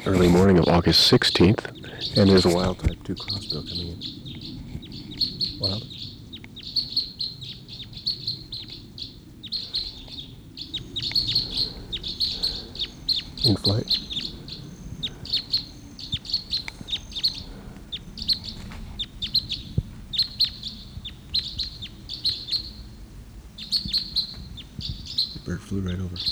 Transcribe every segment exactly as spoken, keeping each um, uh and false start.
early morning of August sixteenth, and there's a wild type two crossbill coming in. Wild. In flight. The bird flew right over.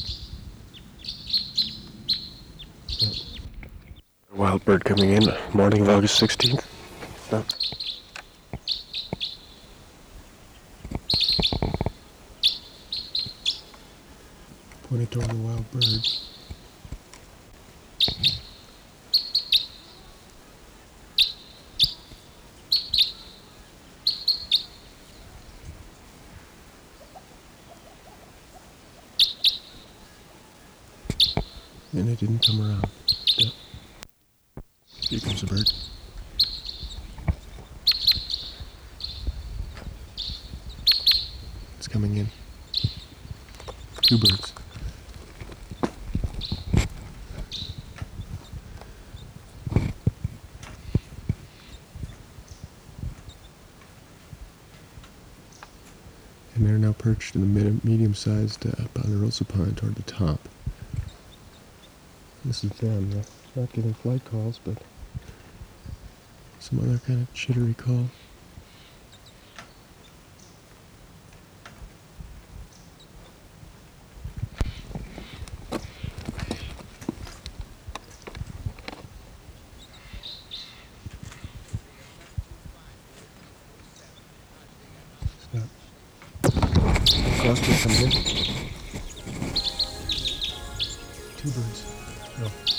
Yep. A wild bird coming in, morning of August sixteenth. Yep. Pointed toward the wild bird. And it didn't come around. Yep. Here comes the bird. It's coming in. Two birds. And they're now perched in the medium-sized uh, ponderosa pine toward the top. This is them. They're not getting flight calls, but some other kind of chittery call. Stop. Crossbill coming in. Two birds. No.